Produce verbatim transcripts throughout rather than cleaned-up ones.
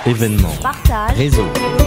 Événements, partage, réseau,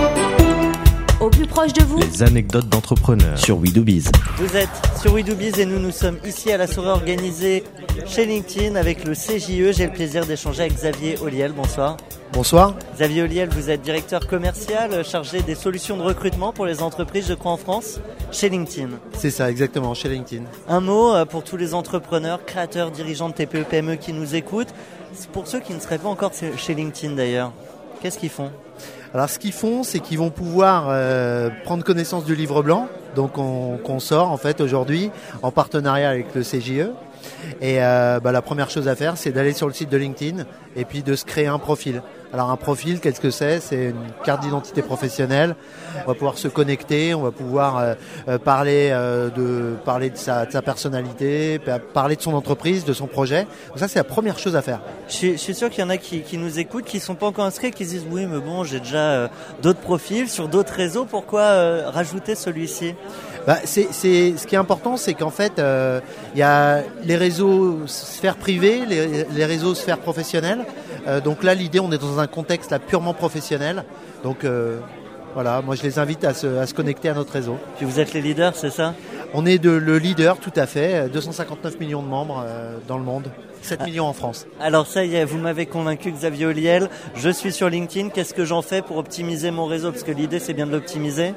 au plus proche de vous, les anecdotes d'entrepreneurs sur We Do Biz. Vous êtes sur We Do Biz et nous, nous sommes ici à la soirée organisée chez LinkedIn avec le C J E. J'ai le plaisir d'échanger avec Xavier Olliel. Bonsoir. Bonsoir. Xavier Olliel, vous êtes directeur commercial chargé des solutions de recrutement pour les entreprises, je crois, en France, chez LinkedIn. C'est ça, exactement, chez LinkedIn. Un mot pour tous les entrepreneurs, créateurs, dirigeants de T P E P M E qui nous écoutent. Pour ceux qui ne seraient pas encore chez LinkedIn d'ailleurs, qu'est-ce qu'ils font ? Alors ce qu'ils font, c'est qu'ils vont pouvoir euh, prendre connaissance du livre blanc, donc on, qu'on sort en fait aujourd'hui en partenariat avec le C J E. Et euh, bah, la première chose à faire, c'est d'aller sur le site de LinkedIn et puis de se créer un profil. Alors un profil, qu'est-ce que c'est ? C'est une carte d'identité professionnelle. On va pouvoir se connecter, on va pouvoir euh, parler euh, de parler de sa, de sa personnalité, parler de son entreprise, de son projet. Donc ça, c'est la première chose à faire. Je suis, je suis sûr qu'il y en a qui, qui nous écoutent, qui sont pas encore inscrits, qui se disent oui, mais bon, j'ai déjà euh, d'autres profils sur d'autres réseaux. Pourquoi euh, rajouter celui-ci ? Bah, c'est, c'est, ce qui est important, c'est qu'en fait, il euh, y a les réseaux sphère privée, les, les réseaux sphère professionnelle. Euh, donc là, l'idée, on est dans un contexte là, purement professionnel. Donc euh, voilà, moi je les invite à se, à se connecter à notre réseau. Puis vous êtes les leaders, c'est ça ? On est de, le leader, tout à fait. deux cent cinquante-neuf millions de membres euh, dans le monde, sept millions en France. Alors ça y est, vous m'avez convaincu, Xavier Olliel. Je suis sur LinkedIn. Qu'est-ce que j'en fais pour optimiser mon réseau ? Parce que l'idée, c'est bien de l'optimiser.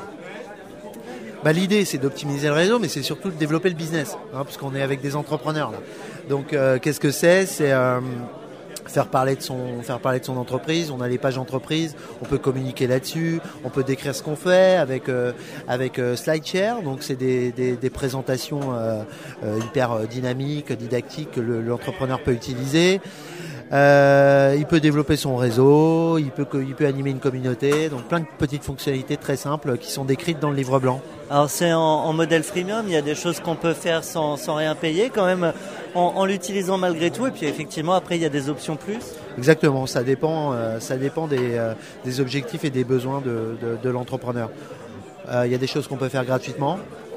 Bah, l'idée, c'est d'optimiser le réseau, mais c'est surtout de développer le business, hein, parce qu'on est avec des entrepreneurs là. Donc, euh, qu'est-ce que c'est ? C'est euh, faire parler de son, faire parler de son entreprise. On a les pages entreprises, on peut communiquer là-dessus, on peut décrire ce qu'on fait avec euh, avec euh, SlideShare. Donc, c'est des des, des présentations euh, euh, hyper dynamiques, didactiques que le, l'entrepreneur peut utiliser. Euh, il peut développer son réseau, il peut, il peut animer une communauté, donc plein de petites fonctionnalités très simples qui sont décrites dans le livre blanc. Alors c'est en, en modèle freemium, il y a des choses qu'on peut faire sans, sans rien payer quand même, en, en l'utilisant malgré tout, et puis effectivement après il y a des options plus. Exactement, ça dépend, euh, ça dépend des, euh, des objectifs et des besoins de, de, de l'entrepreneur. Euh, il y a des choses qu'on peut faire gratuitement.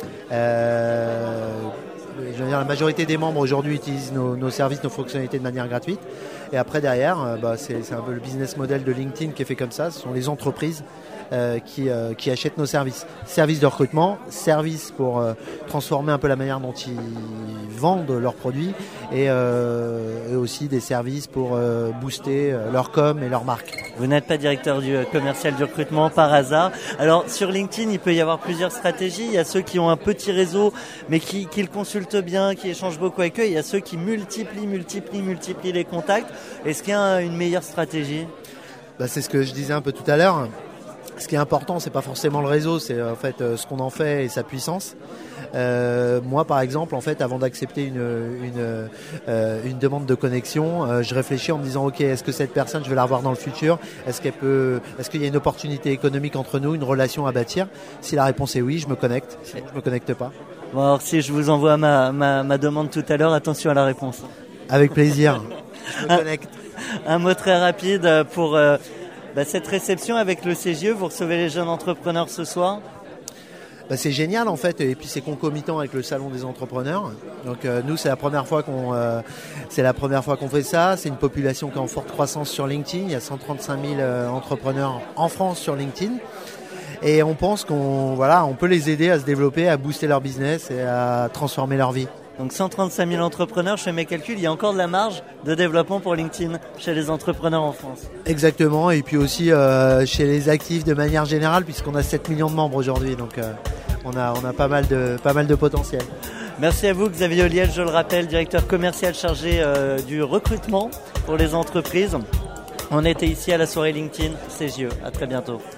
Euh, Je veux dire, la majorité des membres aujourd'hui utilisent nos, nos services, nos fonctionnalités de manière gratuite. Et après, derrière, euh, bah, c'est, c'est un peu le business model de LinkedIn qui est fait comme ça. Ce sont les entreprises euh, qui, euh, qui achètent nos services. Services de recrutement, services pour euh, transformer un peu la manière dont ils vendent leurs produits et, euh, et aussi des services pour euh, booster euh, leur com et leur marque. Vous n'êtes pas directeur du euh, commercial du recrutement par hasard. Alors sur LinkedIn, il peut y avoir plusieurs stratégies. Il y a ceux qui ont un petit réseau mais qui, qui le consultent bien, qui échangent beaucoup avec eux. Il y a ceux qui multiplient, multiplient, multiplient les contacts. Est-ce qu'il y a une meilleure stratégie ? Bah, c'est ce que je disais un peu tout à l'heure. Ce qui est important, c'est pas forcément le réseau, c'est en fait ce qu'on en fait et sa puissance. Euh, moi, par exemple, en fait, avant d'accepter une une, euh, une demande de connexion, euh, je réfléchis en me disant, ok, est-ce que cette personne, je vais la revoir dans le futur ? Est-ce qu'elle peut, est-ce qu'il y a une opportunité économique entre nous, une relation à bâtir ? Si la réponse est oui, je me connecte. Sinon, je me connecte pas. Bon, alors si je vous envoie ma ma, ma demande tout à l'heure, attention à la réponse. Avec plaisir. Je me connecte. Un, un mot très rapide pour euh, bah, cette réception avec le C J E. Vous recevez les jeunes entrepreneurs ce soir. Bah, c'est génial en fait, et puis c'est concomitant avec le salon des entrepreneurs. Donc euh, nous c'est la première fois qu'on euh, c'est la première fois qu'on fait ça. C'est une population qui est en forte croissance sur LinkedIn. Il y a cent trente-cinq mille euh, entrepreneurs en France sur LinkedIn. Et on pense qu'on voilà, on peut les aider à se développer, à booster leur business et à transformer leur vie. Donc cent trente-cinq mille entrepreneurs, je fais mes calculs, il y a encore de la marge de développement pour LinkedIn chez les entrepreneurs en France. Exactement, et puis aussi euh, chez les actifs de manière générale, puisqu'on a sept millions de membres aujourd'hui, donc euh, on a on a pas mal de pas mal de potentiel. Merci à vous Xavier Olliel, je le rappelle, directeur commercial chargé euh, du recrutement pour les entreprises. On était ici à la soirée LinkedIn C J E. À très bientôt.